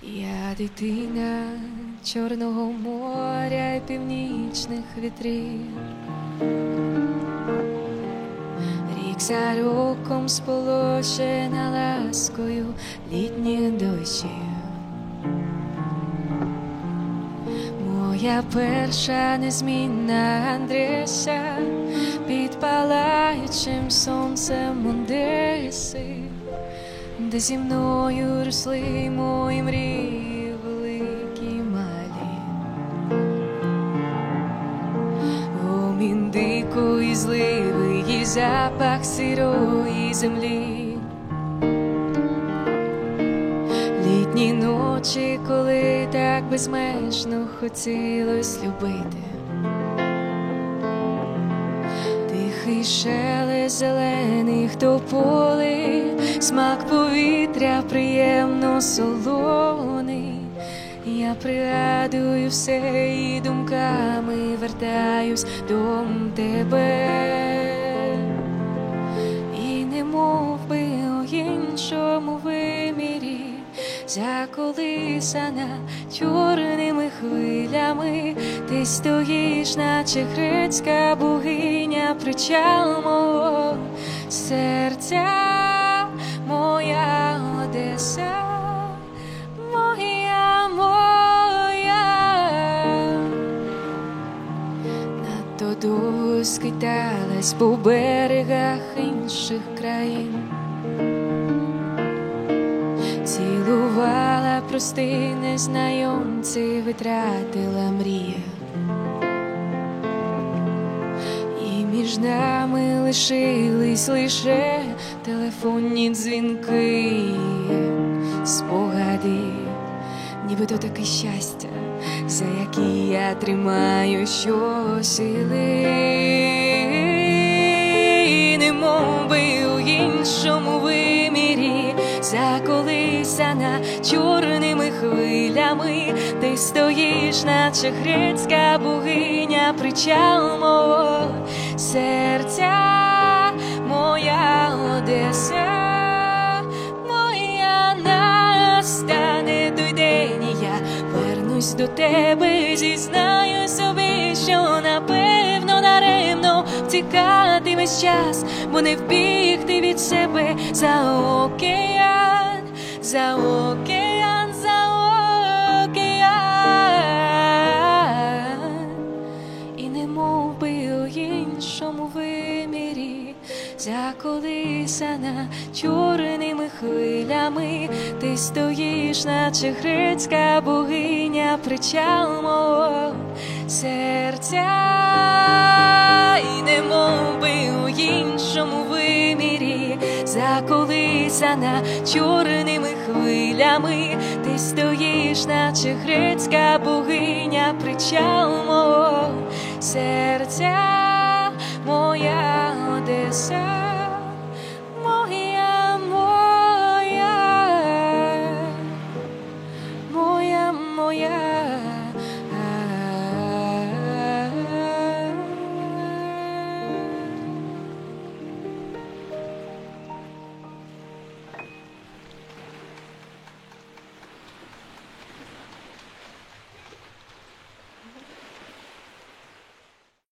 Я дитина Чорного моря й північних вітрів, рік за роком сполошена ласкою літніх дощів. Моя перша незмінна адреса під палаючим сонцем Одеси, де зі мною росли мої мрії великі й малі. Гомін дикої зливи і запах сирої землі, літні ночі, коли так безмежно хотілось любити. Тихий шелест зелених тополи, смак повітря приємно солоний. Я пригадую все і думками вертаюсь до тебе. І немов би у іншому вимірі, заколисана чорними хвилями, ти стоїш, наче грецька богиня, причал мого серця, моя Одеса, моя, моя. Надто довго скиталась по берегах інших країн, цілувала прості незнайомці, витратила мрія. І між нами лишились лише телефонні дзвінки, спогади, нібито таке щастя, за які я тримаю щосили. Немов би у іншому вимірі, заколисана чорними хвилями, ти стоїш, наче грецька богиня, причал мого серця, моя Одеса, моя. Настане той день, і я вернусь до тебе, зізнаю собі, що напевно даремно втікати весь час, бо не вбігти від себе за океан, за океан, за океан. І немов би у іншому вимірі, заколисана чорними хвилями, ти стоїш, наче грецька богиня, причал мого серця. І немов би у іншому вимірі, заколисана чорними хвилями, ти стоїш, наче грецька богиня, причал мого серця, моя Одеса.